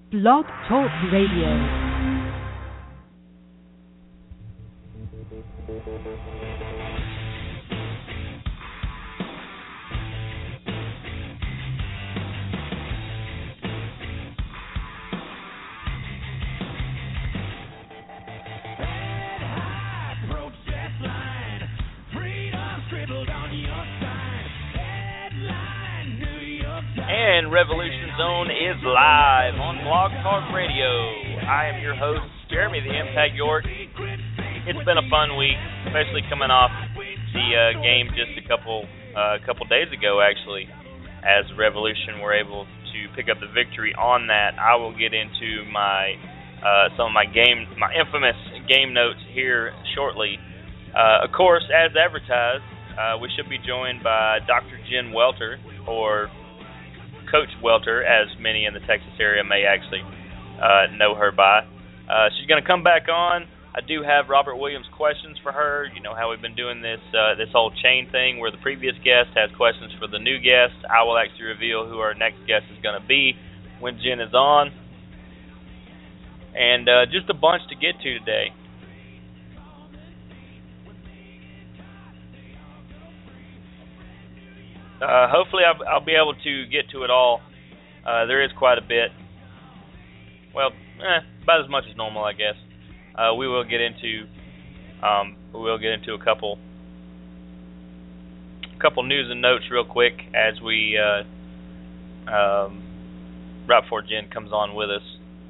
Blog Talk Radio. And Revolution Zone is live on Blog Talk Radio. I am your host, Jeremy the Impact York. It's been a fun week, especially coming off the game just a couple days ago, actually, as Revolution were able to pick up the victory on that. I will get into my some of my infamous game notes here shortly. Of course, as advertised, we should be joined by Dr. Jen Welter, or Coach Welter, as many in the Texas area may actually know her by. She's going to come back on. I do have Robert Williams questions for her. You know how we've been doing this whole chain thing where the previous guest has questions for the new guest. I will actually reveal who our next guest is going to be when Jen is on. And just a bunch to get to today. Hopefully I'll be able to get to it all. There is quite a bit. Well, about as much as normal, I guess. We will get into a couple news and notes real quick as we right before Jen comes on with us.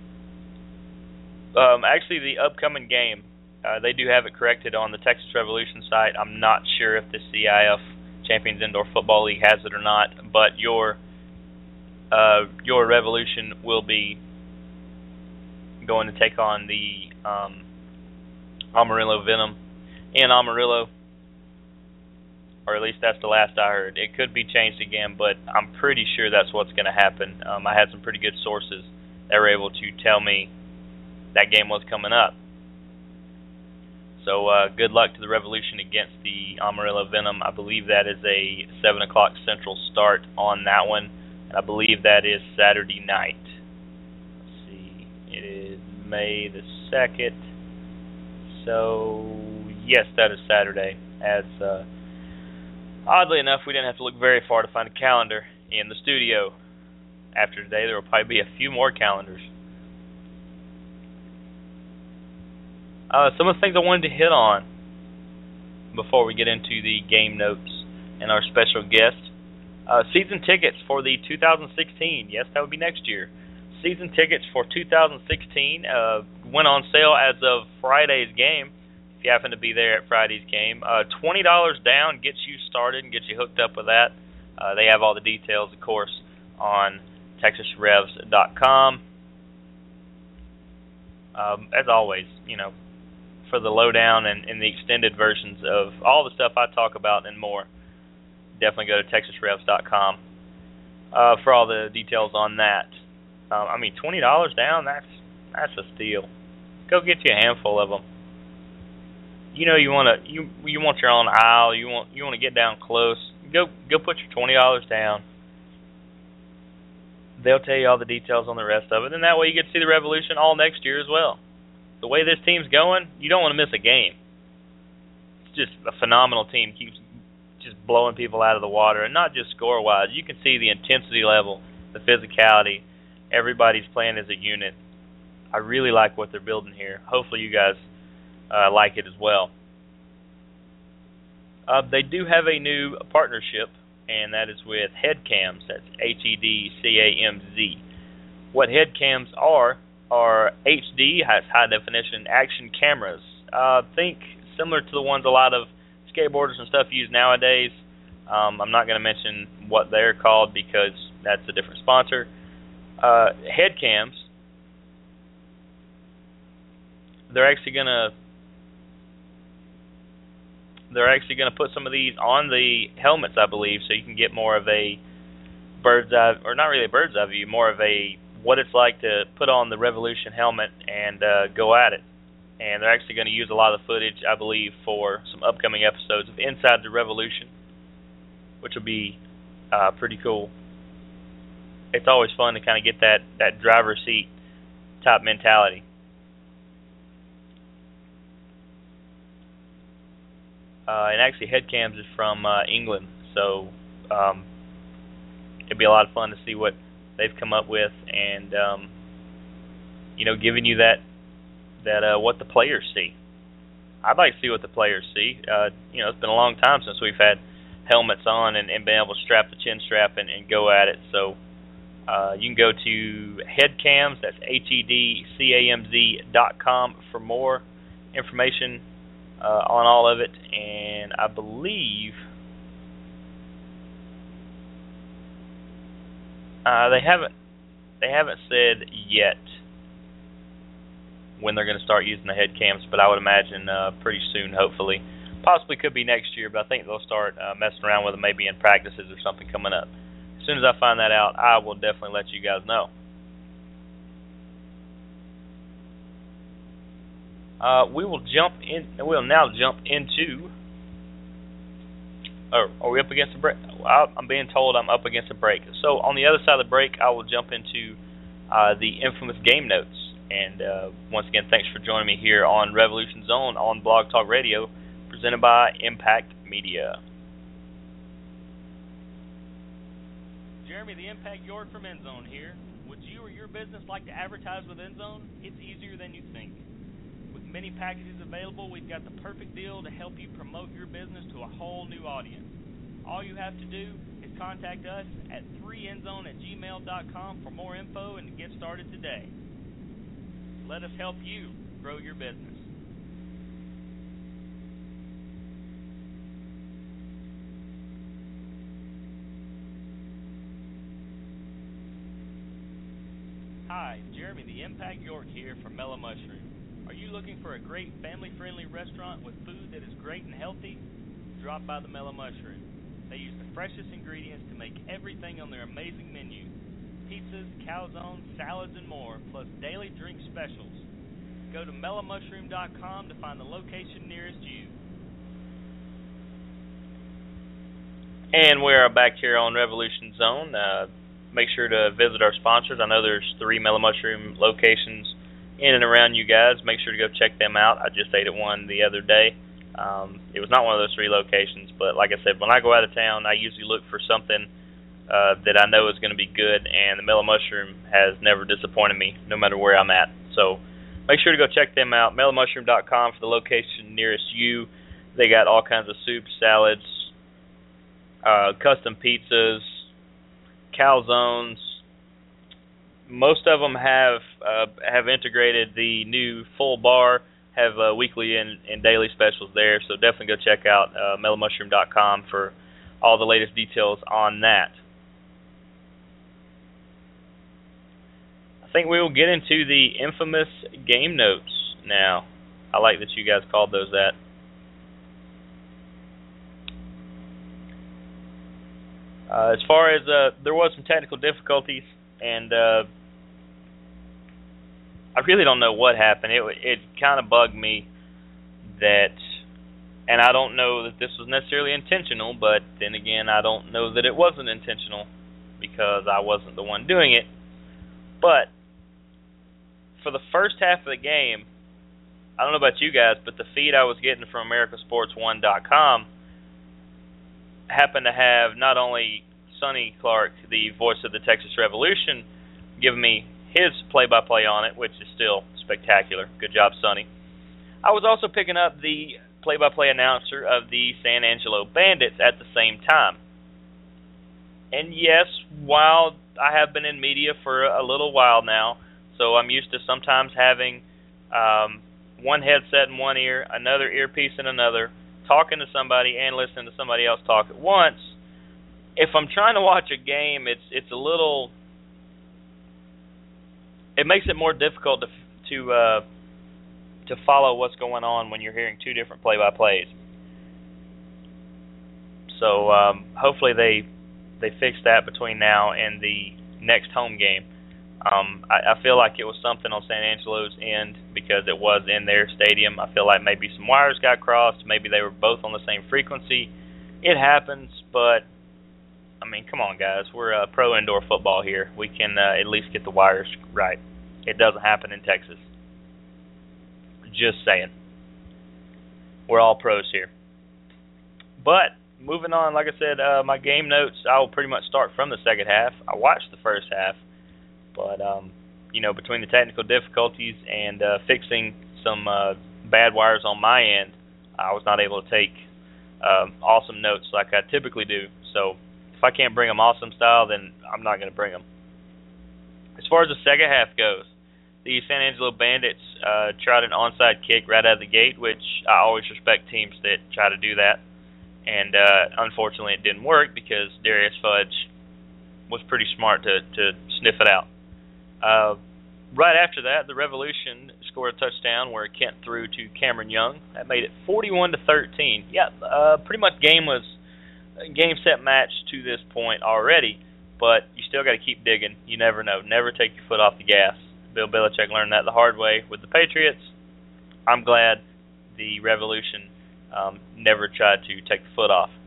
Actually, the upcoming game, they do have it corrected on the Texas Revolution site. I'm not sure if the CIF Champions Indoor Football League has it or not, but your Revolution will be going to take on the Amarillo Venom in Amarillo, or at least that's the last I heard. It could be changed again, but I'm pretty sure that's what's going to happen. I had some pretty good sources that were able to tell me that game was coming up. So good luck to the Revolution against the Amarillo Venom. I believe that is a 7 o'clock Central start on that one. And I believe that is Saturday night. Let's see. It is May the 2nd. So, yes, that is Saturday. As oddly enough, we didn't have to look very far to find a calendar in the studio. After today, there will probably be a few more calendars. Some of the things I wanted to hit on before we get into the game notes and our special guest. Season tickets for the 2016, yes, that would be next year. Season tickets for 2016 went on sale as of Friday's game, if you happen to be there at Friday's game. $20 down gets you started and gets you hooked up with that. They have all the details, of course, on TexasRevs.com. As always, you know, for the lowdown and the extended versions of all the stuff I talk about and more, definitely go to TexasRevs.com for all the details on that. I mean, $20 down, that's a steal. Go get you a handful of them. You know, you want your own aisle. You want to get down close. Go put your $20 down. They'll tell you all the details on the rest of it, and that way you get to see the Revolution all next year as well. The way this team's going, you don't want to miss a game. It's just a phenomenal team. Keeps just blowing people out of the water, and not just score-wise. You can see the intensity level, the physicality. Everybody's playing as a unit. I really like what they're building here. Hopefully you guys like it as well. They do have a new partnership, and that is with Headcams. That's HEDCAMZ. What Headcams are HD, high-definition action cameras. Think similar to the ones a lot of skateboarders and stuff use nowadays. I'm not going to mention what they're called because that's a different sponsor. Headcams, they're actually going to put some of these on the helmets, I believe, so you can get more of a bird's eye, or not really a bird's eye view, more of a what it's like to put on the Revolution helmet and go at it. And they're actually going to use a lot of the footage, I believe, for some upcoming episodes of Inside the Revolution, which will be pretty cool. It's always fun to kind of get that driver's seat type mentality. And actually, Headcams is from England, so it'd be a lot of fun to see what they've come up with, and giving you that what the players see. I'd like to see what the players see. It's been a long time since we've had helmets on and been able to strap the chin strap and go at it. So you can go to Headcams, that's HEDCAMZ.com for more information on all of it. And I believe they haven't said yet when they're going to start using the head cams, but I would imagine pretty soon, hopefully. Possibly could be next year, but I think they'll start messing around with them maybe in practices or something coming up. As soon as I find that out, I will definitely let you guys know. We'll now jump into. Are we up against a break? I'm being told I'm up against a break. So on the other side of the break, I will jump into the infamous game notes. And once again, thanks for joining me here on Revolution Zone on Blog Talk Radio, presented by Impact Media. Jeremy, the Impact York from Endzone here. Would you or your business like to advertise with Endzone? It's easier than you think. With many packages available, we've got the perfect deal to help you promote your business to a whole new audience. All you have to do is contact us at 3endzone@gmail.com for more info and to get started today. Let us help you grow your business. Hi, Jeremy the Impact York here from Mellow Mushroom. Are you looking for a great family-friendly restaurant with food that is great and healthy? Drop by the Mellow Mushroom. They use the freshest ingredients to make everything on their amazing menu. Pizzas, calzones, salads, and more, plus daily drink specials. Go to mellowmushroom.com to find the location nearest you. And we are back here on Revolution Zone. Make sure to visit our sponsors. I know there's 3 Mellow Mushroom locations in and around you guys. Make sure to go check them out. I just ate at one the other day. It was not one of those 3 locations, but like I said, when I go out of town, I usually look for something that I know is going to be good, and the Mellow Mushroom has never disappointed me, no matter where I'm at. So make sure to go check them out, mellowmushroom.com for the location nearest you. They got all kinds of soups, salads, custom pizzas, calzones. Most of them have integrated the new full bar, have weekly and daily specials there, so definitely go check out mellowmushroom.com for all the latest details on that. I think we will get into the infamous game notes now. I like that you guys called those that. As far as there was some technical difficulties, and I really don't know what happened. It kind of bugged me that, and I don't know that this was necessarily intentional, but then again, I don't know that it wasn't intentional because I wasn't the one doing it. But for the first half of the game, I don't know about you guys, but the feed I was getting from AmericaSports1.com happened to have not only Sonny Clark, the voice of the Texas Revolution, giving me his play-by-play on it, which is still spectacular. Good job, Sonny. I was also picking up the play-by-play announcer of the San Angelo Bandits at the same time. And yes, while I have been in media for a little while now, so I'm used to sometimes having one headset in one ear, another earpiece in another, talking to somebody and listening to somebody else talk at once. If I'm trying to watch a game, it's a little. It makes it more difficult to follow what's going on when you're hearing 2 different play-by-plays. So hopefully they fix that between now and the next home game. I feel like it was something on San Angelo's end because it was in their stadium. I feel like maybe some wires got crossed. Maybe they were both on the same frequency. It happens, but I mean, come on, guys. We're pro indoor football here. We can at least get the wires right. It doesn't happen in Texas. Just saying. We're all pros here. But moving on, like I said, my game notes, I will pretty much start from the second half. I watched the first half, but between the technical difficulties and fixing some bad wires on my end, I was not able to take awesome notes like I typically do. So if I can't bring them awesome style, then I'm not going to bring them. As far as the second half goes, the San Angelo Bandits tried an onside kick right out of the gate, which I always respect teams that try to do that. And unfortunately it didn't work because Darius Fudge was pretty smart to sniff it out. Right after that, the Revolution scored a touchdown where Kent threw to Cameron Young. That made it 41-13. Yeah, pretty much game set match to this point already, but you still got to keep digging. You never know. Never take your foot off the gas. Bill Belichick learned that the hard way with the Patriots. I'm glad the Revolution never tried to take the foot off.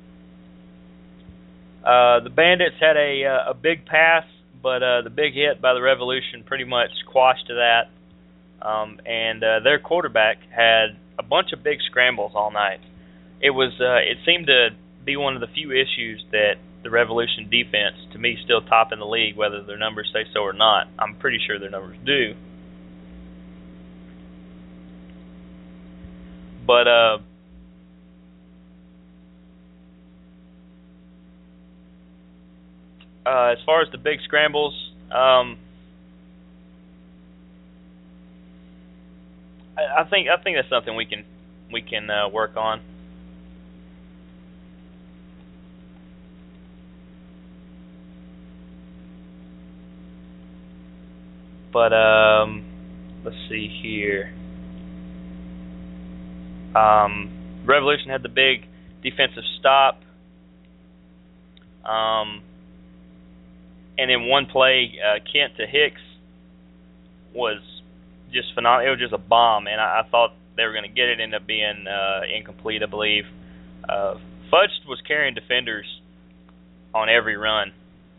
The Bandits had a big pass, but the big hit by the Revolution pretty much quashed that. And their quarterback had a bunch of big scrambles all night. It seemed to be one of the few issues that the Revolution defense, to me, still top in the league, whether their numbers say so or not. I'm pretty sure their numbers do. But as far as the big scrambles, I think that's something we can work on. But let's see here. Revolution had the big defensive stop. And in one play, Kent to Hicks was just phenomenal. It was just a bomb, and I thought they were going to get it. Ended up being incomplete, I believe. Fudge was carrying defenders on every run.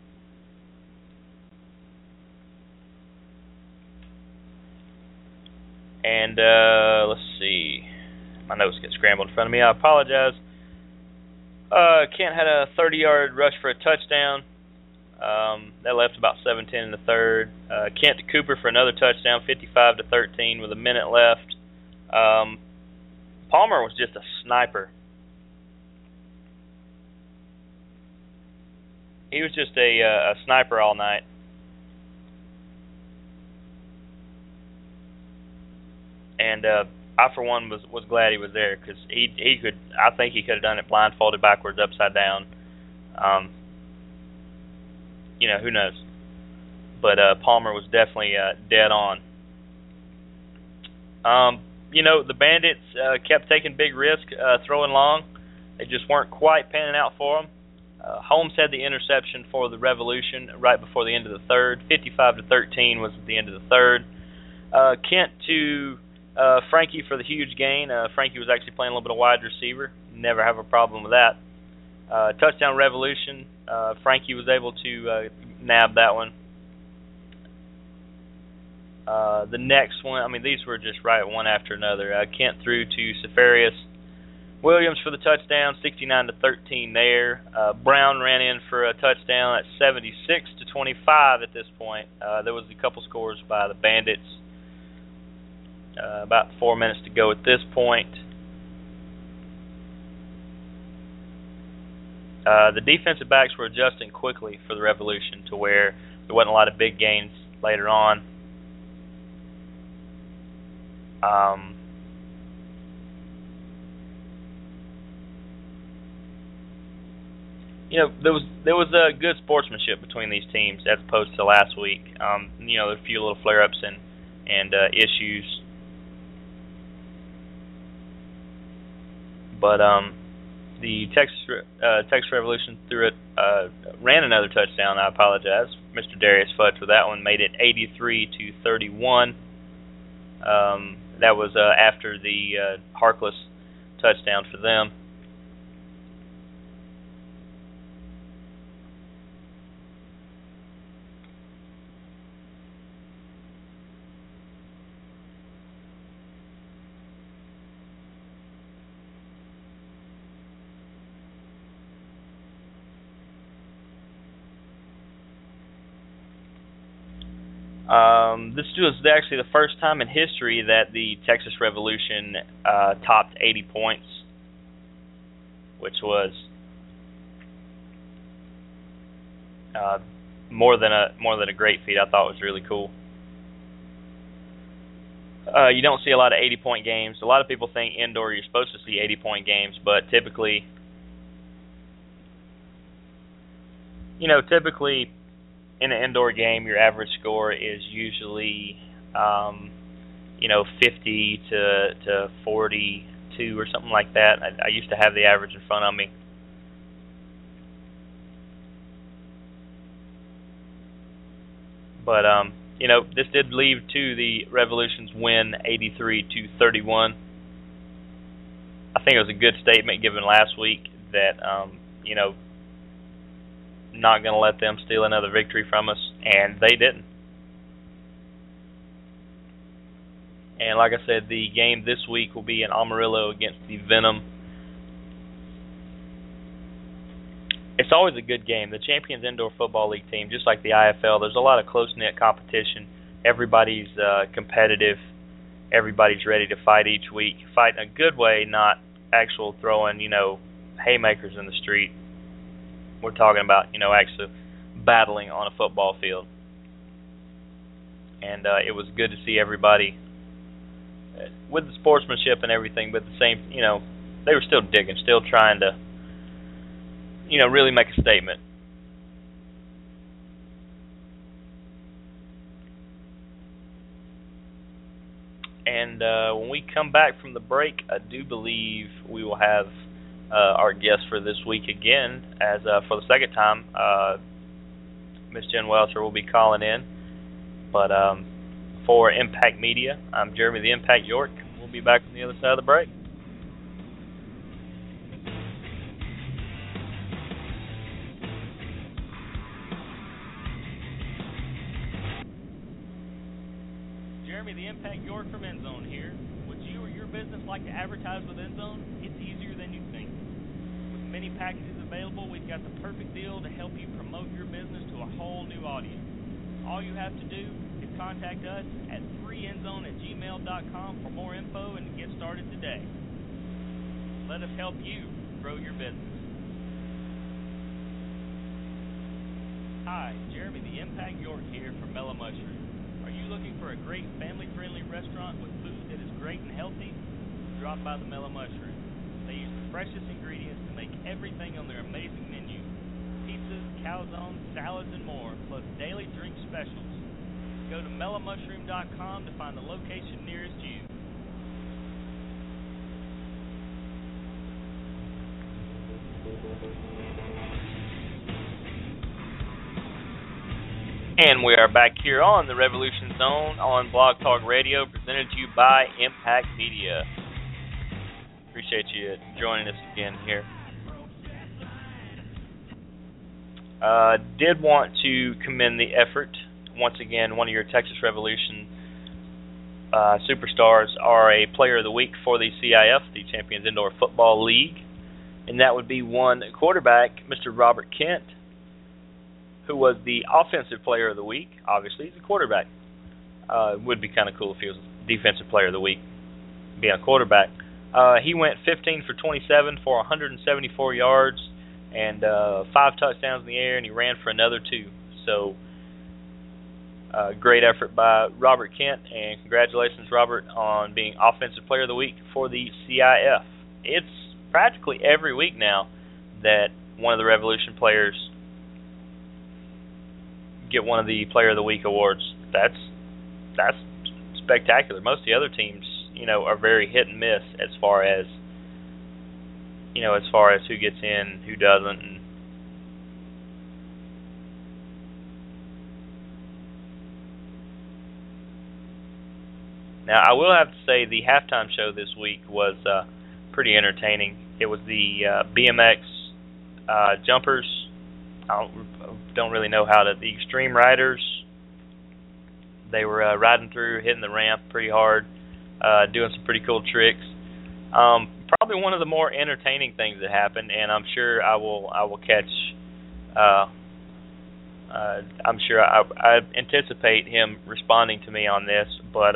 And let's see. My notes get scrambled in front of me. I apologize. Kent had a 30-yard rush for a touchdown. That left about 7:10 in the third. Kent to Cooper for another touchdown, 55-13 with a minute left. Palmer was just a sniper. He was just a sniper all night. And I, for one, was glad he was there because he could. I think he could have done it blindfolded, backwards, upside down. Who knows? But Palmer was definitely dead on. The Bandits kept taking big risks throwing long. They just weren't quite panning out for them. Holmes had the interception for the Revolution right before the end of the third. 55-13 was at the end of the third. Kent to Frankie for the huge gain. Frankie was actually playing a little bit of wide receiver. Never have a problem with that. Touchdown Revolution. Frankie was able to nab that one. The next one, these were just right one after another. Kent threw to Sefarius Williams for the touchdown, 69-13 there. Brown ran in for a touchdown at 76-25 at this point. There was a couple scores by the Bandits. About 4 minutes to go at this point. The defensive backs were adjusting quickly for the Revolution to where there wasn't a lot of big gains later on. There was a good sportsmanship between these teams as opposed to last week. There were a few little flare-ups and issues. But the Texas Revolution ran another touchdown. I apologize. Mr. Darius Fudge with that one made it 83-31. That was after the Harkless touchdown for them. This was actually the first time in history that the Texas Revolution topped 80 points, which was more than a great feat. I thought it was really cool. You don't see a lot of 80-point games. A lot of people think indoor you're supposed to see 80-point games, but typically in an indoor game, your average score is usually 50 to 42 or something like that. I used to have the average in front of me. But this did lead to the Revolution's win 83-31. I think it was a good statement given last week that not going to let them steal another victory from us, and they didn't. And like I said, the game this week will be in Amarillo against the Venom. It's always a good game. The Champions Indoor Football League team, just like the IFL, there's a lot of close-knit competition. Everybody's competitive. Everybody's ready to fight each week. Fight in a good way, not actual throwing, haymakers in the street. We're talking about, actually battling on a football field. And it was good to see everybody with the sportsmanship and everything, but the same, they were still digging, still trying to, really make a statement. And when we come back from the break, I do believe we will have our guest for this week again, as for the second time, Miss Jen Welcher will be calling in. But for Impact Media, I'm Jeremy the Impact York. We'll be back on the other side of the break. Jeremy the Impact York from Endzone here. Would you or your business like to advertise with Endzone? It's easier than you think. With many packages available, we've got the perfect deal to help you promote your business to a whole new audience. All you have to do is contact us at freeendzone@gmail.com for more info and get started today. Let us help you grow your business. Hi, Jeremy the Impact York here from Mellow Mushroom. Are you looking for a great family-friendly restaurant with food that is great and healthy? Drop by the Mellow Mushroom. They use the freshest ingredients to make everything on their amazing menu. Pizzas, calzones, salads, and more, plus daily drink specials. Go to mellowmushroom.com to find the location nearest you. And we are back here on the Revolution Zone on Blog Talk Radio, presented to you by Impact Media. Appreciate you joining us again here. Did want to commend the effort. Once again, one of your Texas Revolution superstars are a Player of the Week for the CIF, the Champions Indoor Football League. And that would be one quarterback, Mr. Robert Kent, who was the Offensive Player of the Week. Obviously, he's a quarterback. It would be kind of cool if he was Defensive Player of the Week, being a quarterback. He went 15 for 27 for 174 yards and 5 touchdowns in the air, and he ran for another 2. So, great effort by Robert Kent, and congratulations, Robert, on being Offensive Player of the Week for the CIF. It's practically every week now that one of the Revolution players get one of the Player of the Week awards. That's spectacular. Most of the other teams, are very hit and miss as far as who gets in, who doesn't. And now, I will have to say the halftime show this week was pretty entertaining. It was the BMX jumpers. I don't really know the Extreme Riders. They were riding through, hitting the ramp pretty hard, doing some pretty cool tricks. Probably one of the more entertaining things that happened, and I'm sure I will catch I'm sure I anticipate him responding to me on this, but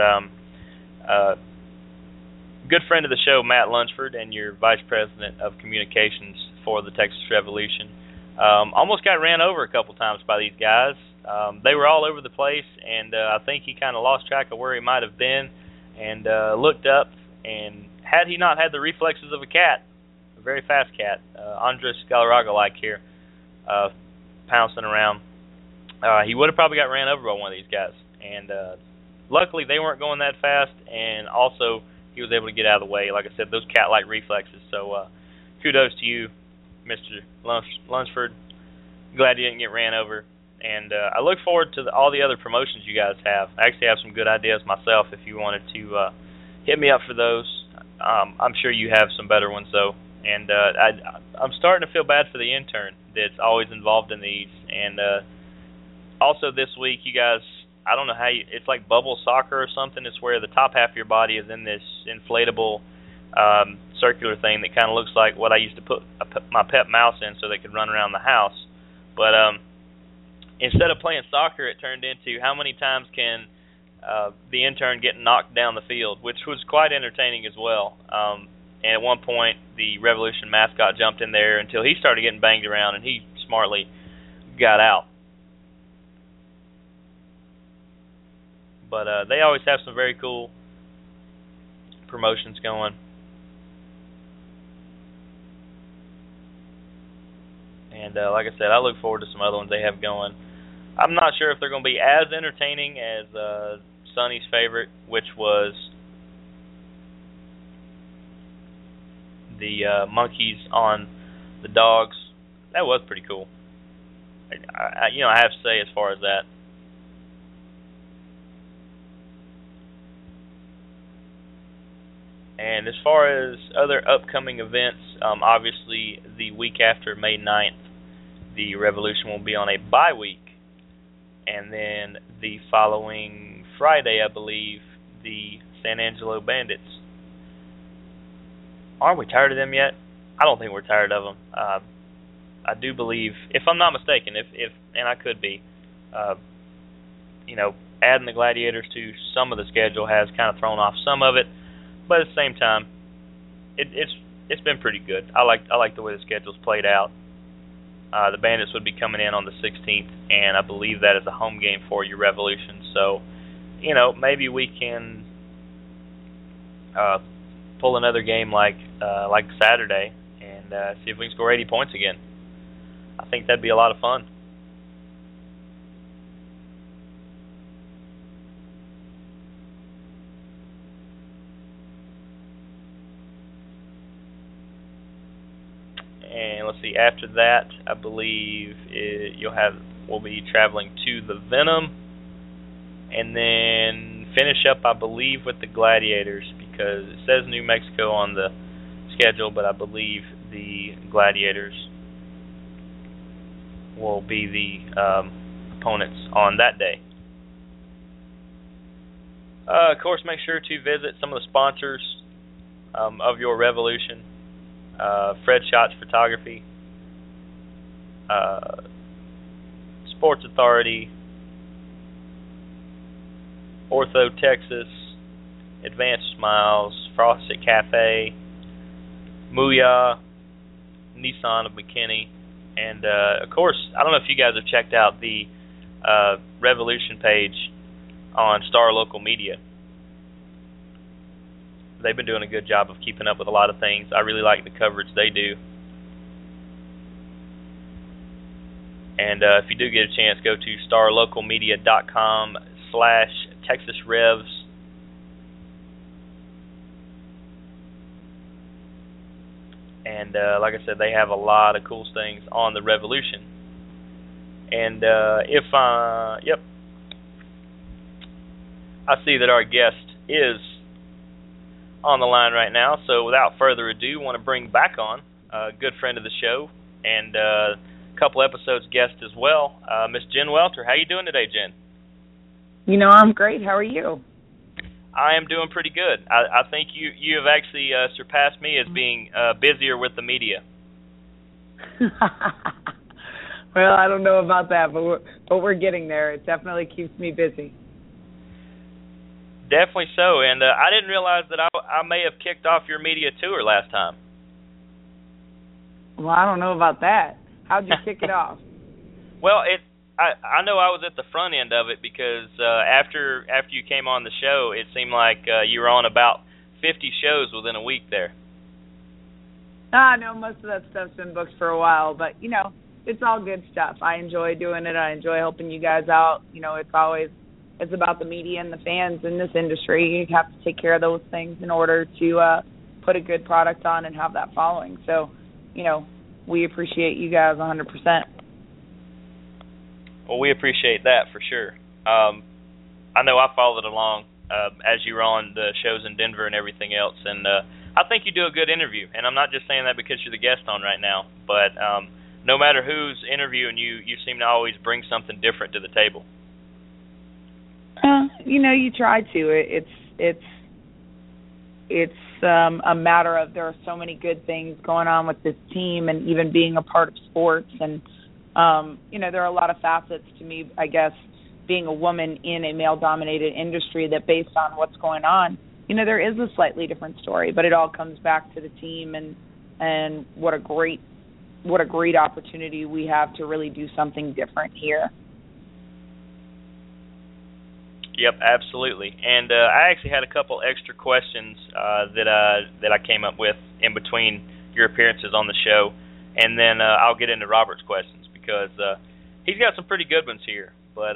good friend of the show, Matt Lunsford, and your Vice President of Communications for the Texas Revolution, almost got ran over a couple times by these guys. They were all over the place, and I think he kind of lost track of where he might have been, and looked up, and had he not had the reflexes of a cat, a very fast cat, Andres Galarraga-like here, pouncing around, he would have probably got ran over by one of these guys. And luckily they weren't going that fast, and also he was able to get out of the way. Like I said, those cat-like reflexes. So kudos to you, Mr. Lunsford. Glad you didn't get ran over. And I look forward to all the other promotions you guys have. I actually have some good ideas myself if you wanted to hit me up for those. I'm sure you have some better ones, though. And I'm starting to feel bad for the intern that's always involved in these. And also this week, you guys, I don't know how it's like bubble soccer or something. It's where the top half of your body is in this inflatable circular thing that kind of looks like what I used to put my pet mouse in so they could run around the house. But instead of playing soccer, it turned into how many times can the intern get knocked down the field, which was quite entertaining as well. And at one point, the Revolution mascot jumped in there until he started getting banged around, and he smartly got out. But they always have some very cool promotions going. And like I said, I look forward to some other ones they have going. I'm not sure if they're going to be as entertaining as Sonny's favorite, which was the monkeys on the dogs. That was pretty cool. I have to say as far as that. And as far as other upcoming events, obviously the week after May 9th, the Revolution will be on a bye week. And then the following Friday, I believe, the San Angelo Bandits. Aren't we tired of them yet? I don't think we're tired of them. I do believe, if I'm not mistaken, if and I could be, adding the Gladiators to some of the schedule has kind of thrown off some of it. But at the same time, it's been pretty good. I like the way the schedule's played out. The Bandits would be coming in on the 16th, and I believe that is a home game for your Revolution. So, maybe we can pull another game like Saturday and see if we can score 80 points again. I think that'd be a lot of fun. And let's see, after that, I believe we'll be traveling to the Venom, and then finish up, I believe, with the Gladiators, because it says New Mexico on the schedule, but I believe the Gladiators will be the opponents on that day. Of course, make sure to visit some of the sponsors of your Revolution. Fred Shots Photography, Sports Authority, Ortho Texas, Advanced Smiles, Frosted Cafe, Mooyah, Nissan of McKinney, and of course, I don't know if you guys have checked out the Revolution page on Star Local Media. They've been doing a good job of keeping up with a lot of things. I really like the coverage they do. And if you do get a chance, go to starlocalmedia.com/TexasRevs. And like I said, they have a lot of cool things on the Revolution. And I see that our guest is on the line right now, so without further ado, I want to bring back on a good friend of the show and a couple episodes guest as well, Miss Jen Welter. How you doing today, Jen? I'm great. How are you? I am doing pretty good. I think you have actually surpassed me as being busier with the media. Well, I don't know about that, but we're getting there. It definitely keeps me busy. Definitely so, and I didn't realize that I may have kicked off your media tour last time. Well, I don't know about that. How'd you kick it off? Well, I know I was at the front end of it because after you came on the show, it seemed like you were on about 50 shows within a week there. No, most of that stuff's been booked for a while, but, it's all good stuff. I enjoy doing it. I enjoy helping you guys out. It's about the media and the fans in this industry. You have to take care of those things in order to put a good product on and have that following. So, we appreciate you guys 100%. Well, we appreciate that for sure. I know I followed along as you were on the shows in Denver and everything else, and I think you do a good interview. And I'm not just saying that because you're the guest on right now, but no matter who's interviewing you, you seem to always bring something different to the table. You try to. It's a matter of there are so many good things going on with this team and even being a part of sports. And, there are a lot of facets to me, I guess, being a woman in a male-dominated industry that based on what's going on, there is a slightly different story. But it all comes back to the team and what a great opportunity we have to really do something different here. Yep, absolutely. And I actually had a couple extra questions that I came up with in between your appearances on the show, and then I'll get into Robert's questions because he's got some pretty good ones here. But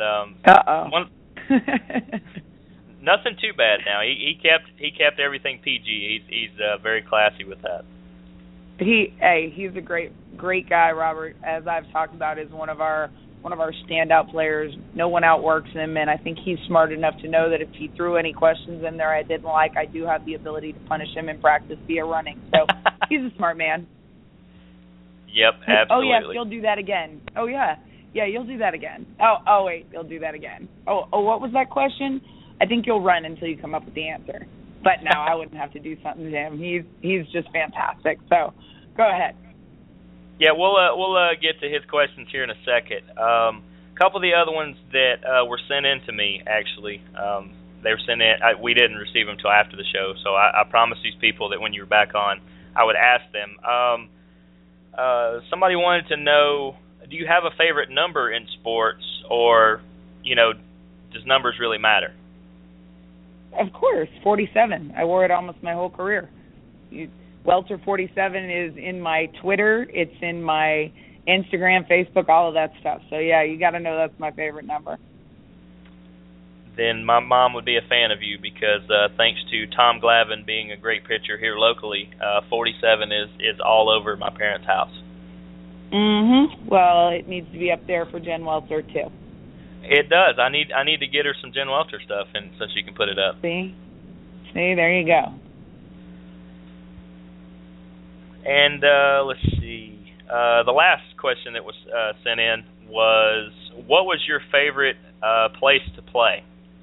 nothing too bad now. He kept everything PG. He's very classy with that. He's a great guy, Robert. As I've talked about, is one of our standout players. No one outworks him, and I think he's smart enough to know that if he threw any questions in there I didn't like, I do have the ability to punish him in practice via running. So he's a smart man. Yep, absolutely. Oh, yes, you'll do that again. Oh, yeah. Yeah, you'll do that again. Oh, wait, you'll do that again. Oh, what was that question? I think you'll run until you come up with the answer. But no, I wouldn't have to do something to him. He's just fantastic. So go ahead. Yeah, we'll get to his questions here in a second. A couple of the other ones that were sent in to me, actually, they were sent in. We didn't receive them until after the show, so I promised these people that when you were back on, I would ask them. Somebody wanted to know, do you have a favorite number in sports, or, does numbers really matter? Of course, 47. I wore it almost my whole career. Welter 47 is in my Twitter. It's in my Instagram, Facebook, all of that stuff. So, yeah, you got to know that's my favorite number. Then my mom would be a fan of you because thanks to Tom Glavine being a great pitcher here locally, 47 is all over my parents' house. Mm-hmm. Well, it needs to be up there for Jen Welter, too. It does. I need to get her some Jen Welter stuff and so she can put it up. See, there you go. And let's see. The last question that was sent in was, what was your favorite place to play?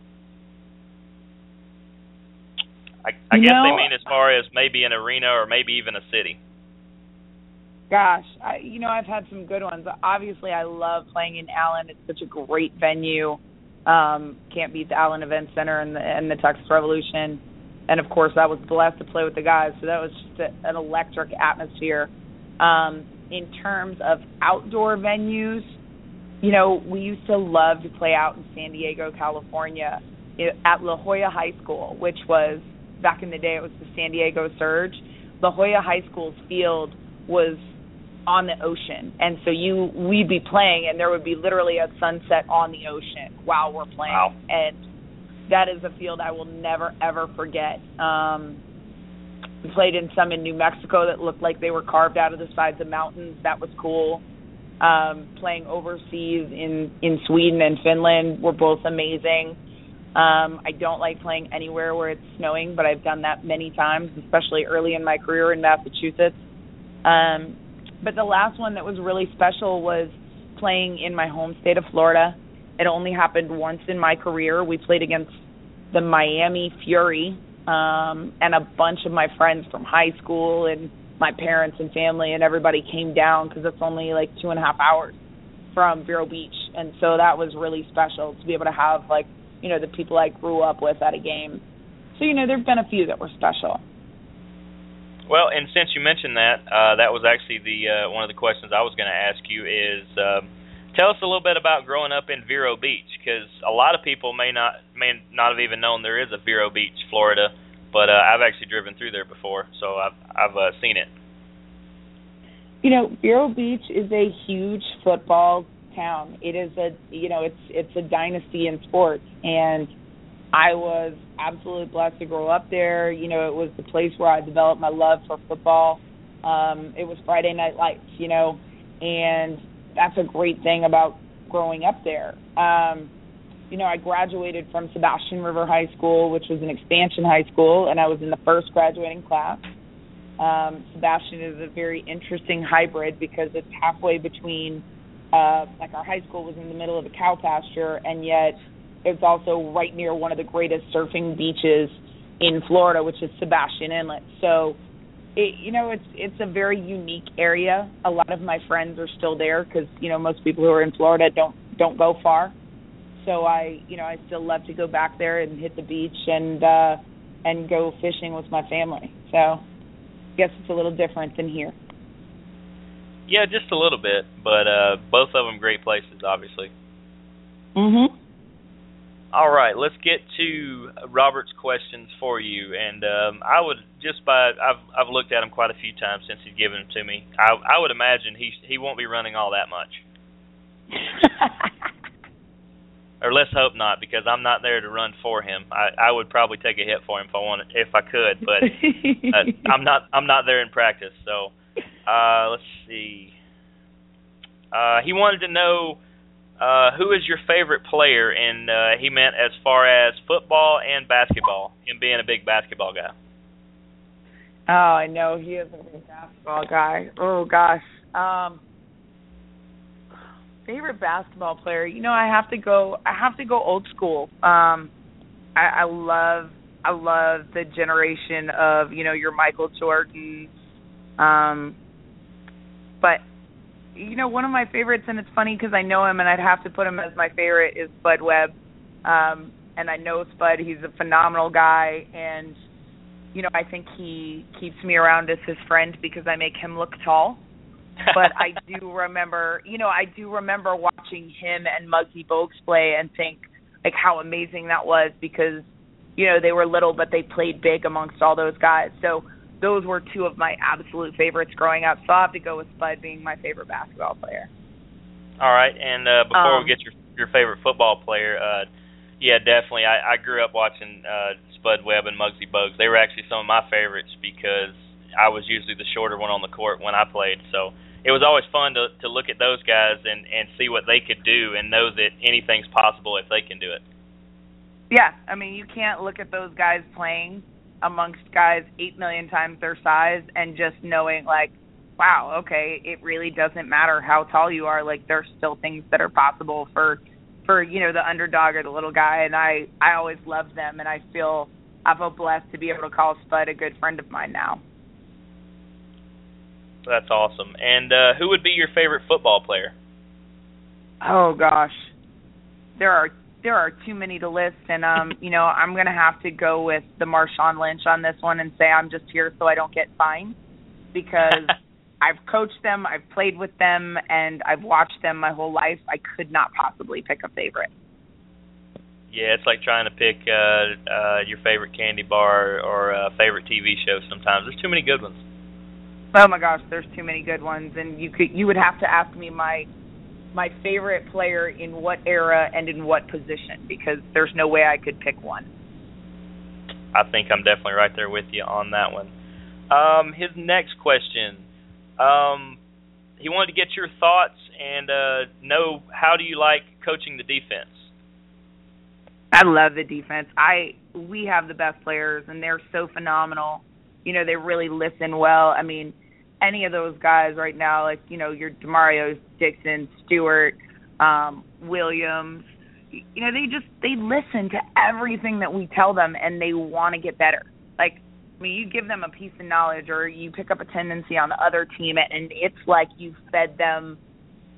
I guess they mean as far as maybe an arena or maybe even a city. Gosh, I've had some good ones. Obviously, I love playing in Allen. It's such a great venue. Can't beat the Allen Event Center and the Texas Revolution. And, of course, I was blessed to play with the guys, so that was just an electric atmosphere. In terms of outdoor venues, we used to love to play out in San Diego, California, at La Jolla High School, which was, back in the day, it was the San Diego Surge. La Jolla High School's field was on the ocean, and so we'd be playing, and there would be literally a sunset on the ocean while we're playing. Wow. And that is a field I will never, ever forget. We played in some in New Mexico that looked like they were carved out of the sides of mountains. That was cool. Playing overseas in Sweden and Finland were both amazing. I don't like playing anywhere where it's snowing, but I've done that many times, especially early in my career in Massachusetts. But the last one that was really special was playing in my home state of Florida. It only happened once in my career. We played against the Miami Fury, and a bunch of my friends from high school and my parents and family and everybody came down because it's only like 2.5 hours. from Vero Beach, and so that was really special to be able to have, like, you know, the people I grew up with at a game. So, you know, there have been a few that were special. Well, and since you mentioned that, that was actually the one of the questions I was going to ask you is, tell us a little bit about growing up in Vero Beach, because a lot of people may not have even known there is a Vero Beach, Florida, but I've actually driven through there before, so I've seen it. You know, Vero Beach is a huge football town. It is it's a dynasty in sports, and I was absolutely blessed to grow up there. You know, it was the place where I developed my love for football. It was Friday Night Lights, you know, and that's a great thing about growing up there. You know, I graduated from Sebastian River High School, which was an expansion high school, and I was in the first graduating class. Sebastian is a very interesting hybrid because it's halfway between, like, our high school was in the middle of a cow pasture, and yet it's also right near one of the greatest surfing beaches in Florida, which is Sebastian Inlet. So, it's a very unique area. A lot of my friends are still there because, you know, most people who are in Florida don't go far. So I still love to go back there and hit the beach and go fishing with my family. So I guess it's a little different than here. Yeah, just a little bit, but both of them great places, obviously. Mhm. All right, let's get to Robert's questions for you, and I would I've looked at them quite a few times since he's given them to me. I would imagine he won't be running all that much, or let's hope not, because I'm not there to run for him. I would probably take a hit for him if I could, but I'm not there in practice. So let's see. He wanted to know. Who is your favorite player? And he meant as far as football and basketball, him being a big basketball guy. Oh, I know. He is a big basketball guy. Oh, gosh. Favorite basketball player? You know, I have to go old school. I love the generation of, you know, your Michael Jordan. But you know, one of my favorites, and it's funny because I know him and I'd have to put him as my favorite, is Spud Webb. And I know Spud, he's a phenomenal guy, and, you know, I think he keeps me around as his friend because I make him look tall. But I do remember watching him and Muggsy Bogues play and think, like, how amazing that was because, you know, they were little but they played big amongst all those guys. So those were two of my absolute favorites growing up. So I'll have to go with Spud being my favorite basketball player. All right, and before we get your favorite football player, yeah, definitely. I grew up watching Spud Webb and Muggsy Bogues. They were actually some of my favorites because I was usually the shorter one on the court when I played. So it was always fun to look at those guys and see what they could do and know that anything's possible if they can do it. Yeah, I mean, you can't look at those guys playing amongst guys 8 million times their size and just knowing, like, wow, okay, it really doesn't matter how tall you are. Like, there's still things that are possible for you know, the underdog or the little guy, and I always loved them, and I feel blessed to be able to call Spud a good friend of mine now. That's awesome. And who would be your favorite football player? Oh, gosh. There are too many to list, and you know, I'm gonna have to go with the Marshawn Lynch on this one and say I'm just here so I don't get fined because I've coached them, I've played with them, and I've watched them my whole life. I could not possibly pick a favorite. Yeah, it's like trying to pick your favorite candy bar or a favorite TV show. Sometimes there's too many good ones. Oh my gosh, there's too many good ones, and you would have to ask me my favorite player in what era and in what position, because there's no way I could pick one. I think I'm definitely right there with you on that one. His next question, he wanted to get your thoughts and know, how do you like coaching the defense? I love the defense. We have the best players, and they're so phenomenal. You know, they really listen well. I mean, any of those guys right now, like, you know, your DeMario, Dixon, Stewart, Williams, you know, they listen to everything that we tell them, and they want to get better. Like, I mean, you give them a piece of knowledge or you pick up a tendency on the other team, and it's like you fed them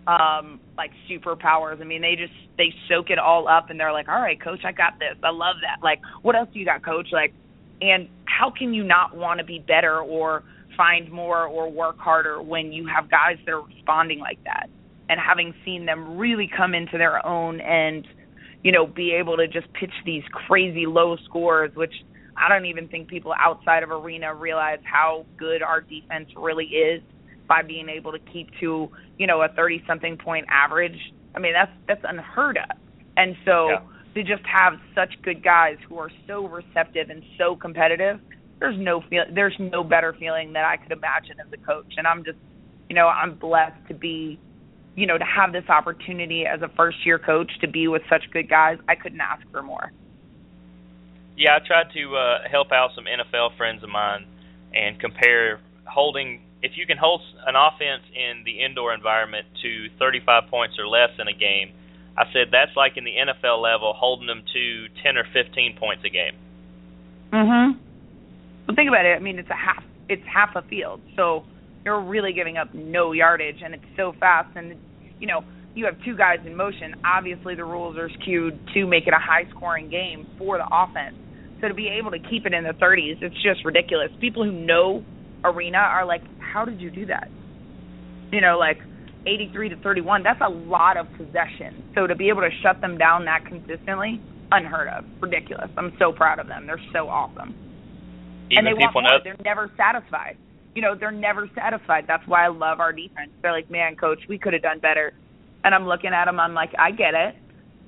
like superpowers. I mean, they soak it all up, and they're like, all right, coach, I got this. I love that. Like, what else do you got, coach? Like, and how can you not want to be better or find more or work harder when you have guys that are responding like that? And having seen them really come into their own and, you know, be able to just pitch these crazy low scores, which I don't even think people outside of Arena realize how good our defense really is by being able to keep to, you know, a 30-something point average. I mean, that's unheard of. And so to just have such good guys who are so receptive and so competitive, there's no better feeling that I could imagine as a coach. And I'm just, you know, I'm blessed to be, you know, to have this opportunity as a first-year coach to be with such good guys. I couldn't ask for more. Yeah, I tried to help out some NFL friends of mine and compare if you can hold an offense in the indoor environment to 35 points or less in a game, I said that's like in the NFL level holding them to 10 or 15 points a game. Mhm. Well, think about it. I mean, it's half a field, so you're really giving up no yardage, and it's so fast. And, you know, you have two guys in motion. Obviously, the rules are skewed to make it a high-scoring game for the offense. So to be able to keep it in the 30s, it's just ridiculous. People who know Arena are like, how did you do that? You know, like 83-31, that's a lot of possession. So to be able to shut them down that consistently, unheard of, ridiculous. I'm so proud of them. They're so awesome. And they want more. They're never satisfied. You know, they're never satisfied. That's why I love our defense. They're like, man, coach, we could have done better. And I'm looking at them, I'm like, I get it.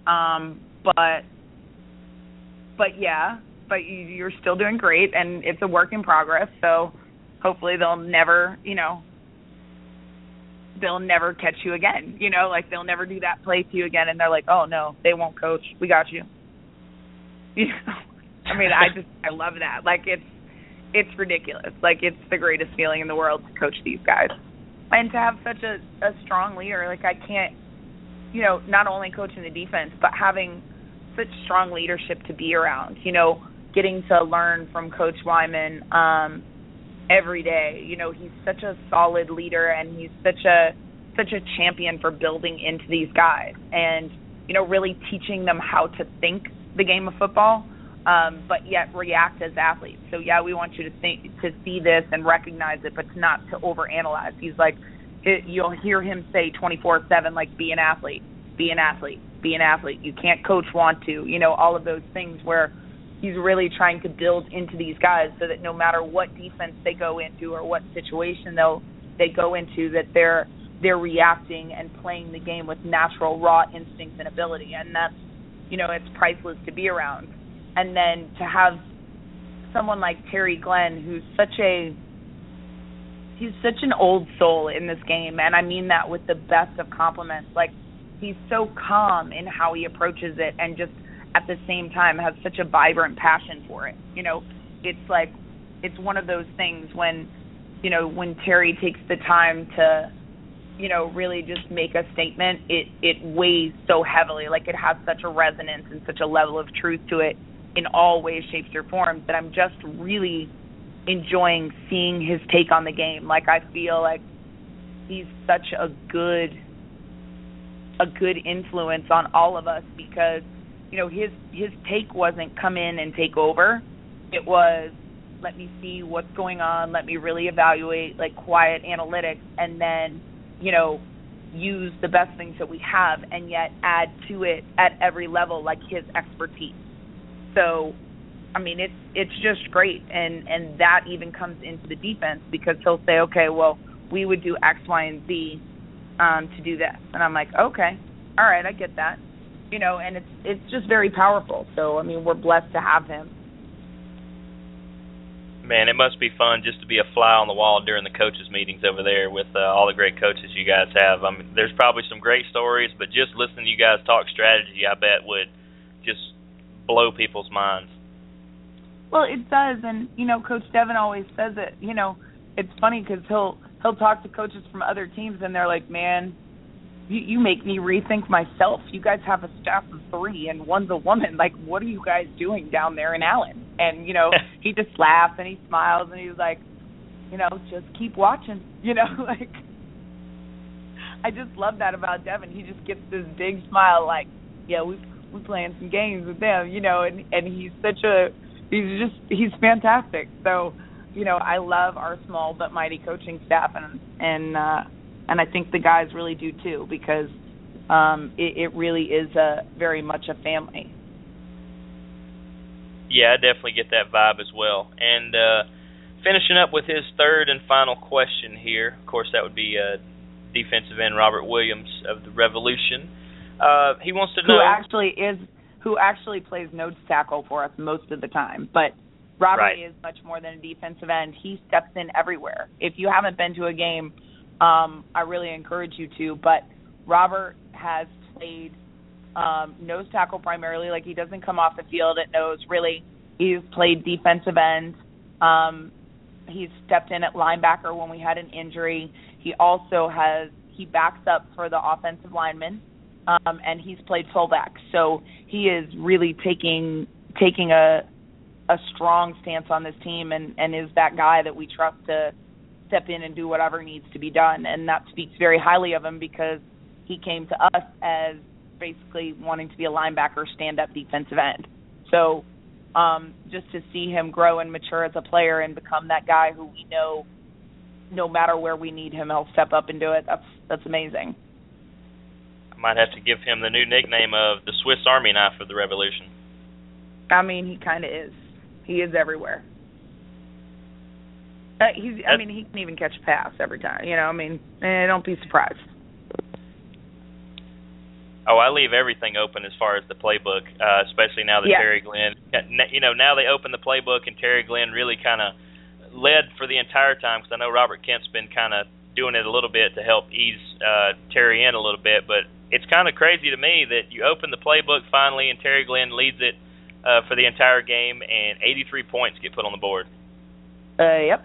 But you're still doing great, and it's a work in progress. So hopefully they'll never catch you again. You know, like they'll never do that play to you again. And they're like, oh, no, they won't, coach. We got you. You know, I mean, I love that. Like, it's ridiculous. Like, it's the greatest feeling in the world to coach these guys. And to have such a strong leader. Like, I can't, you know, not only coaching the defense, but having such strong leadership to be around, you know, getting to learn from Coach Wyman every day. You know, he's such a solid leader, and he's such a champion for building into these guys and, you know, really teaching them how to think the game of football, but yet react as athletes. So, yeah, we want you to see this and recognize it, but not to overanalyze. He's like, you'll hear him say 24/7, like, be an athlete, be an athlete, be an athlete. You can't coach want to, you know, all of those things where he's really trying to build into these guys so that no matter what defense they go into or what situation they go into, that they're reacting and playing the game with natural, raw instinct and ability. And that's, you know, it's priceless to be around. And then to have someone like Terry Glenn, who's he's such an old soul in this game, and I mean that with the best of compliments. Like, he's so calm in how he approaches it, and just at the same time has such a vibrant passion for it. You know, it's like, it's one of those things when, you know, when Terry takes the time to, you know, really just make a statement, it weighs so heavily. Like, it has such a resonance and such a level of truth to it in all ways, shapes, or forms that I'm just really enjoying seeing his take on the game. Like, I feel like he's such a good influence on all of us because, you know, his take wasn't come in and take over. It was, let me see what's going on, let me really evaluate, like, quiet analytics, and then, you know, use the best things that we have and yet add to it at every level, like his expertise. So, I mean, it's just great, and that even comes into the defense because he'll say, okay, well, we would do X, Y, and Z to do this. And I'm like, okay, all right, I get that. You know, and it's just very powerful. So, I mean, we're blessed to have him. Man, it must be fun just to be a fly on the wall during the coaches' meetings over there with all the great coaches you guys have. I mean, there's probably some great stories, but just listening to you guys talk strategy, I bet would just blow people's minds. Well, it does, and, you know, Coach Devin always says it. You know, it's funny because he'll talk to coaches from other teams, and they're like, man, you make me rethink myself. You guys have a staff of 3, and one's a woman. Like, what are you guys doing down there in Allen? And, you know, he just laughs, and he smiles, and he's like, you know, just keep watching. You know, like, I just love that about Devin. He just gets this big smile, like, yeah, we're playing some games with them, and he's he's fantastic. So, I love our small but mighty coaching staff, and I think the guys really do too, because it really is very much a family. Yeah, I definitely get that vibe as well. And finishing up with his third and final question here, of course, that would be defensive end Robert Williams of the Revolution. He wants to know who actually plays nose tackle for us most of the time, but Robert is much more than a defensive end. He steps in everywhere. If you haven't been to a game, I really encourage you to, but Robert has played nose tackle primarily. Like, he doesn't come off the field at nose, really. He's played defensive end. He's stepped in at linebacker when we had an injury. He also he backs up for the offensive lineman, and he's played fullback. So he is really taking a strong stance on this team, and is that guy that we trust to step in and do whatever needs to be done. And that speaks very highly of him, because he came to us as basically wanting to be a linebacker, stand-up defensive end. So just to see him grow and mature as a player and become that guy who we know no matter where we need him, he'll step up and do it, that's amazing. I might have to give him the new nickname of the Swiss Army knife of the Revolution. I mean, he kind of is. He is everywhere. He can even catch a pass every time. Don't be surprised. Oh, I leave everything open as far as the playbook, especially now that Terry Glenn, now they open the playbook, and Terry Glenn really kind of led for the entire time, because I know Robert Kent's been kind of doing it a little bit to help ease Terry in a little bit, but it's kind of crazy to me that you open the playbook finally and Terry Glenn leads it for the entire game, and 83 points get put on the board. Yep.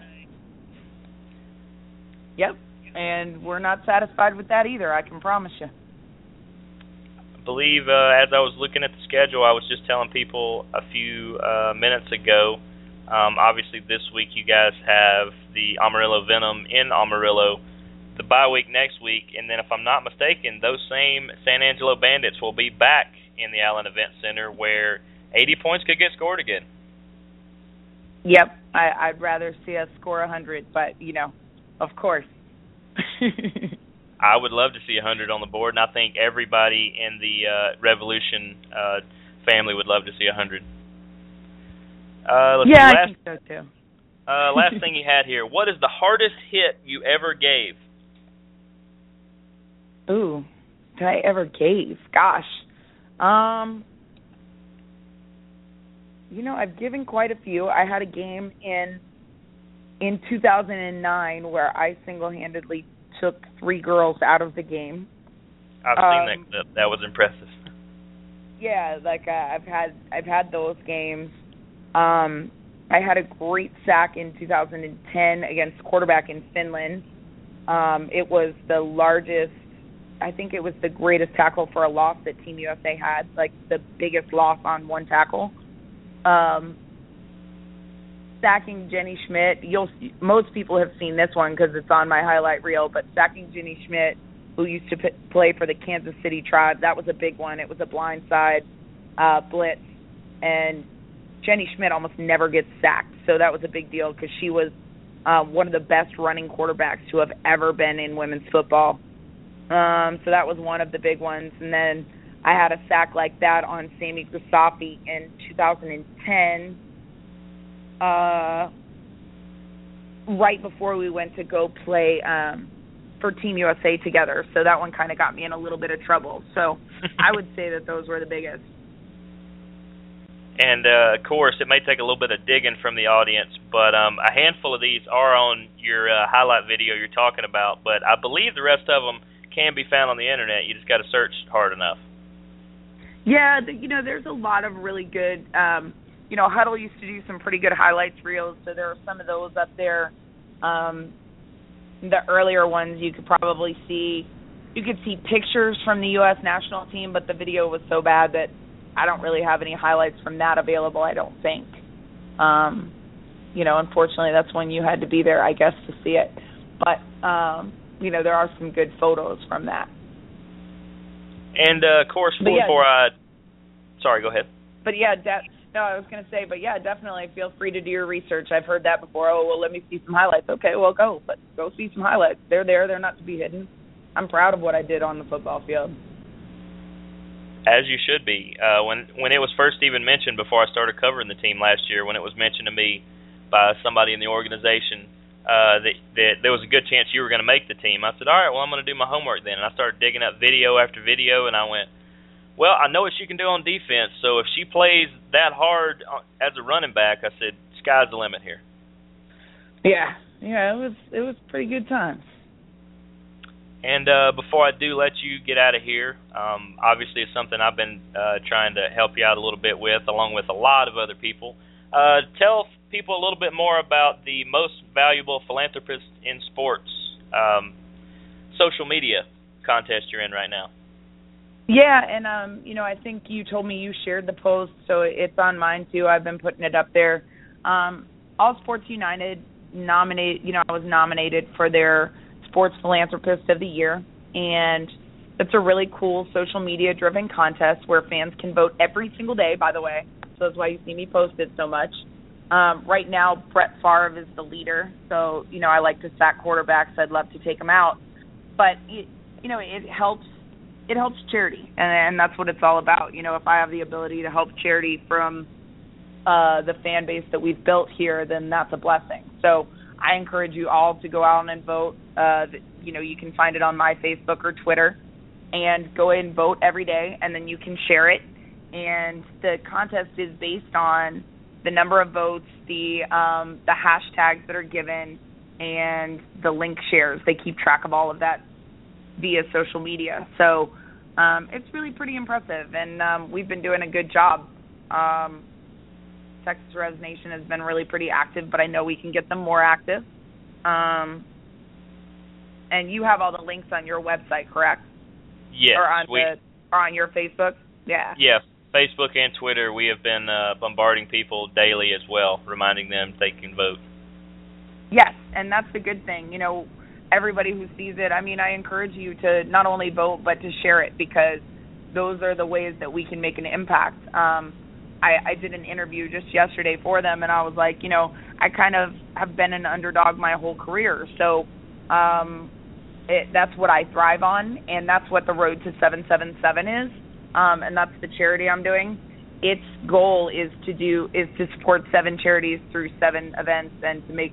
And we're not satisfied with that either, I can promise you. I believe as I was looking at the schedule, I was just telling people a few minutes ago, obviously this week you guys have the Amarillo Venom in Amarillo, the bye week next week, and then if I'm not mistaken, those same San Angelo Bandits will be back in the Allen Event Center, where 80 points could get scored again. Yep, I'd rather see us score 100, but, of course. I would love to see 100 on the board, and I think everybody in the Revolution family would love to see 100. I think so too. Last thing you had here. What is the hardest hit you ever gave? Ooh, that I ever gave? Gosh. I've given quite a few. I had a game in 2009 where I single-handedly took 3 girls out of the game. I've seen that clip. That was impressive. Yeah, I've had those games. I had a great sack in 2010 against quarterback in Finland. It was the largest, I think it was the greatest tackle for a loss that Team USA had, like the biggest loss on one tackle. Sacking Jenny Schmidt, most people have seen this one because it's on my highlight reel, but sacking Jenny Schmidt, who used to play for the Kansas City Tribe, that was a big one. It was a blindside blitz, and Jenny Schmidt almost never gets sacked, so that was a big deal because she was one of the best running quarterbacks to have ever been in women's football. So that was one of the big ones. And then I had a sack like that on Sammy Gusafi in 2010, right before we went to go play for Team USA together. So that one kind of got me in a little bit of trouble. So I would say that those were the biggest. And, of course, it may take a little bit of digging from the audience, but a handful of these are on your highlight video you're talking about, but I believe the rest of them can be found on the Internet. You just got to search hard enough. Yeah, there's a lot of really good, Huddle used to do some pretty good highlights reels, so there are some of those up there. The earlier ones you could probably see. You could see pictures from the U.S. national team, but the video was so bad that I don't really have any highlights from that available, I don't think. Unfortunately, that's when you had to be there, I guess, to see it. But, there are some good photos from that. And, of course, sorry, go ahead. But, yeah, I was going to say, definitely feel free to do your research. I've heard that before. Oh, well, let me see some highlights. Okay, well, go. Let's go see some highlights. They're there. They're not to be hidden. I'm proud of what I did on the football field. As you should be. When it was first even mentioned before I started covering the team last year, when it was mentioned to me by somebody in the organization that there was a good chance you were going to make the team, I said, all right, well, I'm going to do my homework then. And I started digging up video after video, and I went, well, I know what she can do on defense, so if she plays that hard as a running back, I said, sky's the limit here. Yeah, it was pretty good times. And before I do let you get out of here, obviously it's something I've been trying to help you out a little bit with, along with a lot of other people. Tell people a little bit more about the Most Valuable Philanthropist in Sports social media contest you're in right now. Yeah, and I think you told me you shared the post, so it's on mine too. I've been putting it up there. All Sports United I was nominated for their Sports Philanthropist of the Year, and it's a really cool social media driven contest where fans can vote every single day, by the way. So that's why you see me post it so much. Right now, Brett Favre is the leader, so I like to sack quarterbacks. I'd love to take him out, but it helps charity, and that's what it's all about. If I have the ability to help charity from the fan base that we've built here, then that's a blessing. So I encourage you all to go out and vote. You can find it on my Facebook or Twitter, and go in and vote every day, and then you can share it. And the contest is based on the number of votes, the hashtags that are given, and the link shares. They keep track of all of that via social media. So it's really pretty impressive, and we've been doing a good job. Texas Res Nation has been really pretty active, but I know we can get them more active. And you have all the links on your website, correct? Yes. Or on your Facebook? Yeah. Yeah, Facebook and Twitter. We have been bombarding people daily as well, reminding them they can vote. Yes, and that's the good thing. Everybody who sees it, I encourage you to not only vote, but to share it, because those are the ways that we can make an impact. I did an interview just yesterday for them, and I was like, I kind of have been an underdog my whole career. So that's what I thrive on, and that's what the Road to 777 is, and that's the charity I'm doing. Its goal is to support 7 charities through 7 events, and to make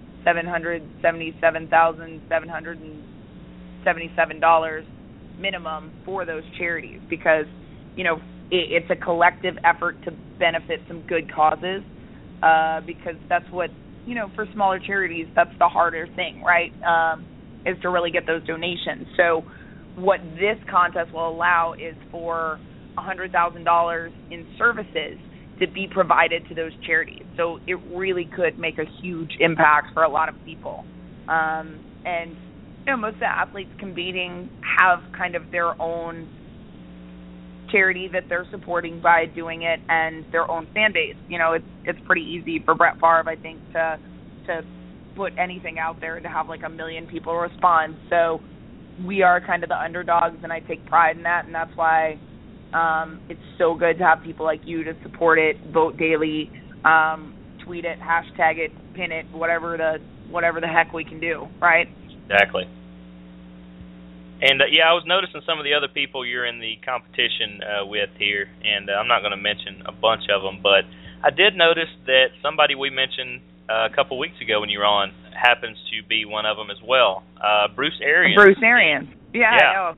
$777,777 minimum for those charities, because it's a collective effort to benefit some good causes, because that's what for smaller charities, that's the harder thing, right, is to really get those donations. So what this contest will allow is for $100,000 in services to be provided to those charities. So it really could make a huge impact for a lot of people. And most of the athletes competing have kind of their own charity that they're supporting by doing it, and their own fan base. It's pretty easy for Brett Favre, I think, to put anything out there and to have like 1 million people respond. So we are kind of the underdogs, and I take pride in that, and that's why it's so good to have people like you to support it, vote daily, tweet it, hashtag it, pin it, whatever the heck we can do, right? Exactly. And, I was noticing some of the other people you're in the competition with here, and I'm not going to mention a bunch of them, but I did notice that somebody we mentioned a couple weeks ago when you were on happens to be one of them as well, Bruce Arians. Bruce Arians. Yeah. I know.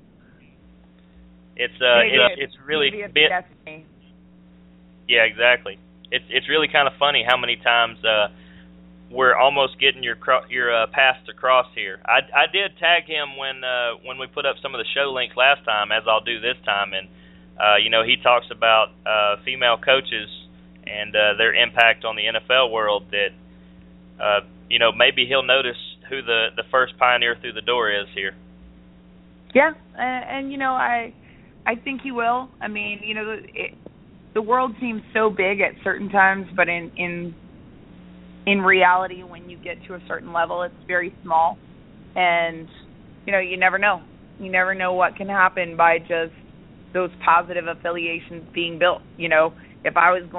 It's really been. Yeah, exactly. It's really kind of funny how many times we're almost getting your paths to cross here. I did tag him when we put up some of the show links last time, as I'll do this time, and he talks about female coaches and their impact on the NFL world. That maybe he'll notice who the first pioneer through the door is here. Yeah, and I think he will. I mean, the world seems so big at certain times, but in reality, when you get to a certain level, it's very small. And you never know. You never know what can happen by just those positive affiliations being built. If I was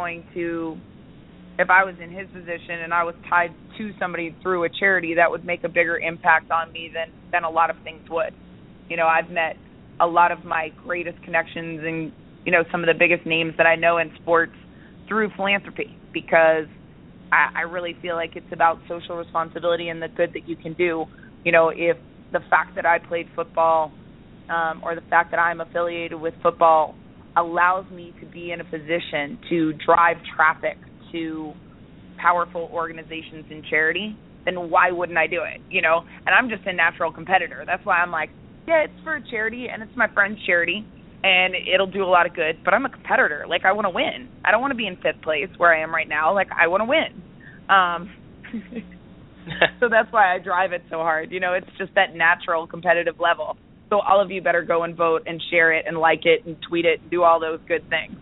in his position and I was tied to somebody through a charity, that would make a bigger impact on me than a lot of things would. I've met a lot of my greatest connections and, some of the biggest names that I know in sports through philanthropy, because I really feel like it's about social responsibility and the good that you can do. If the fact that I played football or the fact that I'm affiliated with football allows me to be in a position to drive traffic to powerful organizations and charity, then why wouldn't I do it? And I'm just a natural competitor. That's why I'm like, yeah, it's for a charity and it's my friend's charity and it'll do a lot of good, but I'm a competitor. Like, I want to win. I don't want to be in fifth place where I am right now. Like, I want to win. So that's why I drive it so hard. It's just that natural competitive level. So all of you better go and vote and share it and like it and tweet it and do all those good things.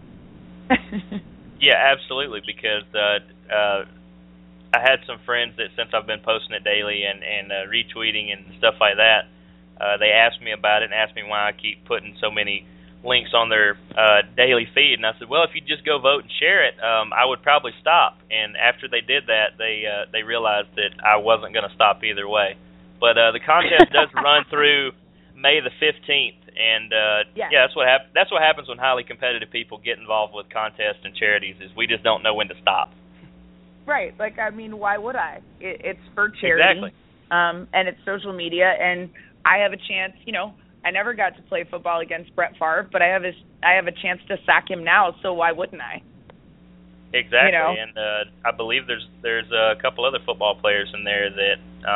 Yeah, absolutely, because I had some friends that, since I've been posting it daily and retweeting and stuff like that, they asked me about it and asked me why I keep putting so many links on their daily feed. And I said, well, if you just go vote and share it, I would probably stop. And after they did that, they realized that I wasn't going to stop either way. But the contest does run through May the 15th, and that's what happens when highly competitive people get involved with contests and charities, is we just don't know when to stop. Right. Like, I mean, why would I? It's for charity. Exactly. And it's social media, and I have a chance. I never got to play football against Brett Favre, but I have a chance to sack him now, so why wouldn't I? Exactly. And I believe there's a couple other football players in there that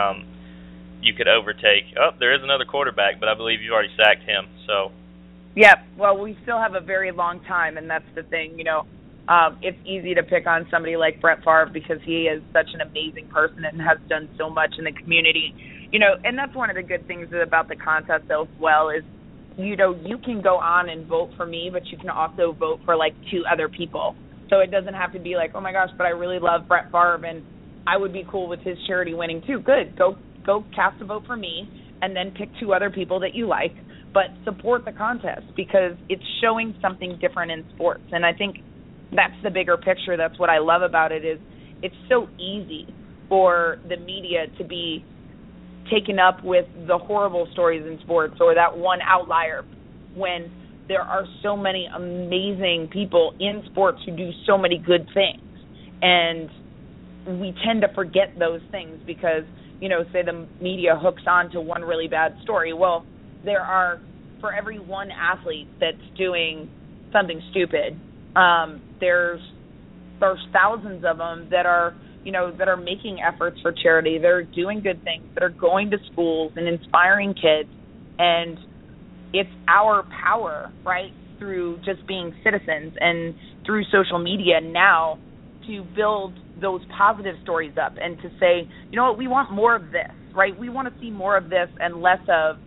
you could overtake. Oh, there is another quarterback, but I believe you've already sacked him. So. Yeah, well, we still have a very long time, and that's the thing. It's easy to pick on somebody like Brett Favre because he is such an amazing person and has done so much in the community. And that's one of the good things about the contest as well is, you can go on and vote for me, but you can also vote for like 2 other people. So it doesn't have to be like, oh my gosh, but I really love Brett Favre and I would be cool with his charity winning too. Good. Go cast a vote for me and then pick 2 other people that you like, but support the contest because it's showing something different in sports. And I think that's the bigger picture. That's what I love about it is it's so easy for the media to be taken up with the horrible stories in sports or that one outlier when there are so many amazing people in sports who do so many good things. And we tend to forget those things because, say the media hooks on to one really bad story. Well, there are, for every one athlete that's doing something stupid, there's thousands of them that are making efforts for charity. They're doing good things, that are going to schools and inspiring kids. And it's our power, right, through just being citizens and through social media now to build those positive stories up and to say, we want more of this, right? We want to see more of this and less of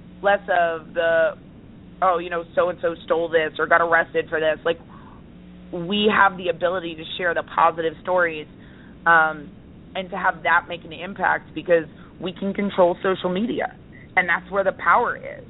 the, so-and-so stole this or got arrested for this. Like, we have the ability to share the positive stories and to have that make an impact because we can control social media, and that's where the power is.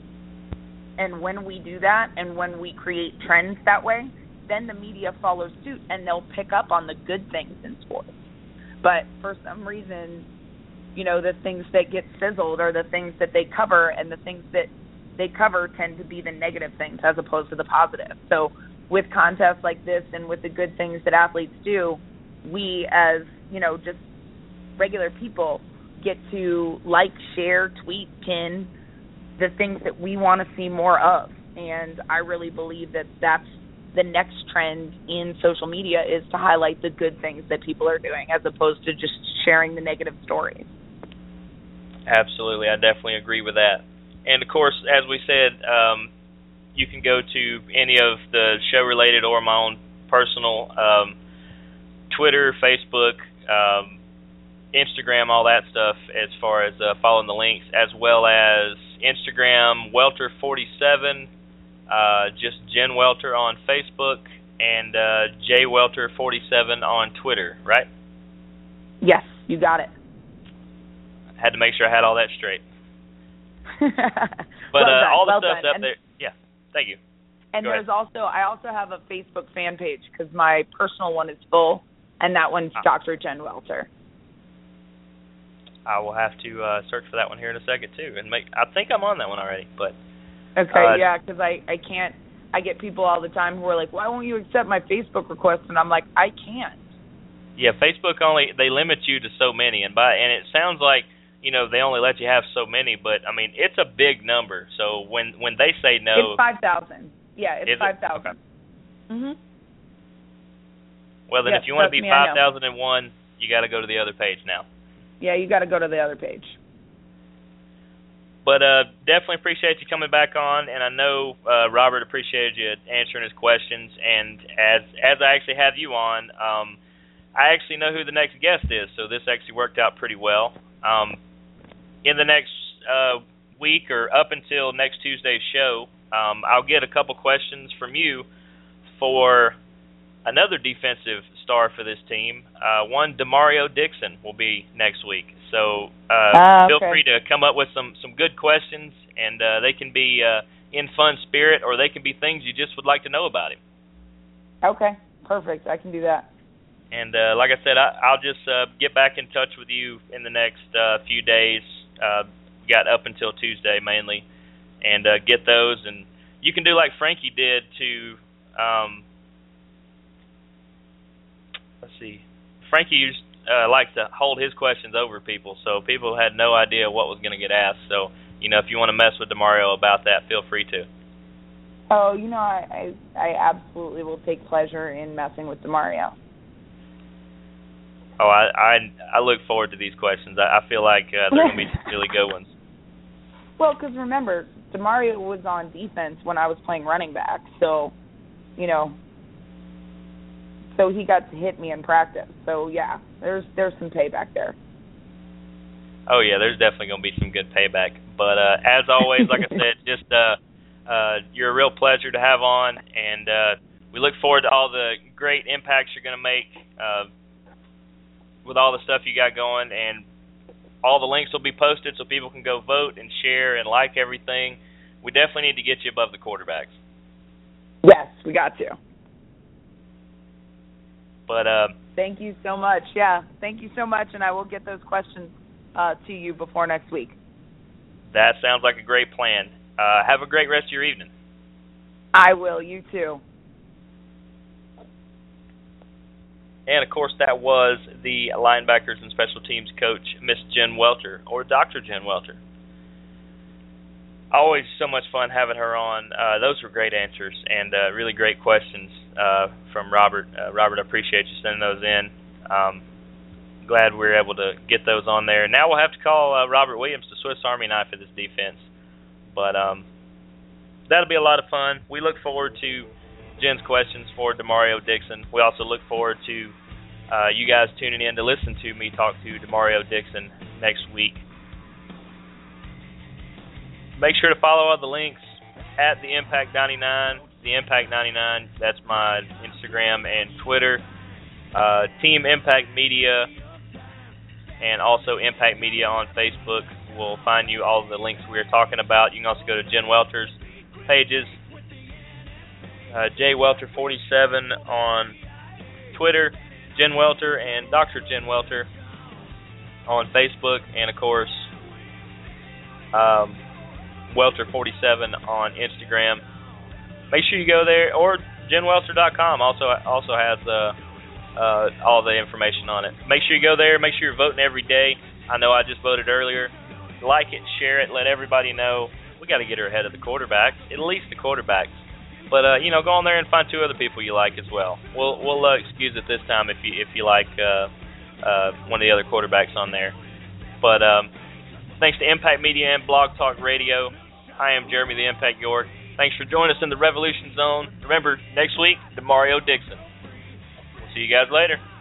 And when we do that and when we create trends that way, then the media follows suit and they'll pick up on the good things in sports. But for some reason, the things that get sizzled are the things that they cover, and the things that they cover tend to be the negative things as opposed to the positive. So with contests like this and with the good things that athletes do, we as, just regular people get to like, share, tweet, pin the things that we want to see more of. And I really believe that that's the next trend in social media, is to highlight the good things that people are doing as opposed to just sharing the negative stories. Absolutely. I definitely agree with that. And, of course, as we said, you can go to any of the show-related or my own personal Twitter, Facebook, Instagram, all that stuff as far as following the links, as well as Instagram, Welter47, just Jen Welter on Facebook, and JWelter47 on Twitter, right? Yes, you got it. Had to make sure I had all that straight. But all the well stuff's done. up there. Yeah, thank you. And Go there's ahead. I also have a Facebook fan page because my personal one is full, and that one's Dr. Jen Welter. I will have to search for that one here in a second too, and I think I'm on that one already, but. Okay, yeah, because I can't. I get people all the time who are like, "Why won't you accept my Facebook request?" And I'm like, I can't. Yeah, Facebook they limit you to so many, and it sounds like they only let you have so many, but I mean it's a big number. So when they say no, it's 5,000. Yeah, it's 5,000. Okay. Mhm. Well, then yes, if you want to be me, 5,001, you got to go to the other page now. Yeah, you got to go to the other page. But definitely appreciate you coming back on, and I know Robert appreciated you answering his questions. And as I actually have you on, I actually know who the next guest is, so this actually worked out pretty well. In the next week or up until next Tuesday's show, I'll get a couple questions from you for another defensive star for this team. One, Demario Dixon, will be next week. So feel free to come up with some good questions, and they can be in fun spirit, or they can be things you just would like to know about him. Okay, perfect. I can do that. And like I said, I'll just get back in touch with you in the next few days. Got up until Tuesday mainly, and get those. And you can do like Frankie did to, let's see, Frankie used likes to hold his questions over people, so people had no idea what was going to get asked. So, if you want to mess with Demario about that, feel free to. Oh, I absolutely will take pleasure in messing with Demario. Oh, I look forward to these questions. I feel like they're going to be some really good ones. Well, because remember, Demario was on defense when I was playing running back, so, so he got to hit me in practice. So, yeah, there's some payback there. Oh, yeah, there's definitely going to be some good payback. But as always, like I said, just you're a real pleasure to have on, and we look forward to all the great impacts you're going to make with all the stuff you got going, and all the links will be posted so people can go vote and share and like everything. We definitely need to get you above the quarterbacks. Yes, we got to. But thank you so much. Yeah, thank you so much, and I will get those questions to you before next week. That sounds like a great plan. Have a great rest of your evening. I will. You too. And, of course, that was the linebackers and special teams coach, Miss Jen Welter, or Dr. Jen Welter. Always so much fun having her on. Those were great answers and really great questions from Robert. Robert, I appreciate you sending those in. Glad we were able to get those on there. Now we'll have to call Robert Williams the Swiss Army knife of this defense. But that'll be a lot of fun. We look forward to Jen's questions for Demario Dixon. We also look forward to you guys tuning in to listen to me talk to Demario Dixon next week. Make sure to follow all the links at the Impact 99. The Impact 99. That's my Instagram and Twitter. Team Impact Media, and also Impact Media on Facebook will find you all of the links we are talking about. You can also go to Jen Welter's pages. J Welter 47 on Twitter, Jen Welter and Dr. Jen Welter on Facebook, and of course Welter 47 on Instagram. Make sure you go there, or JenWelter.com also has all the information on it. Make sure you go there. Make sure you're voting every day. I know I just voted earlier. Like it, share it, let everybody know. We got to get her ahead of the quarterbacks, at least the quarterbacks. But go on there and find two other people you like as well. We'll excuse it this time if you like one of the other quarterbacks on there. But thanks to Impact Media and Blog Talk Radio. I am Jeremy the Impact York. Thanks for joining us in the Revolution Zone. Remember, next week, Demario Dixon. We'll see you guys later.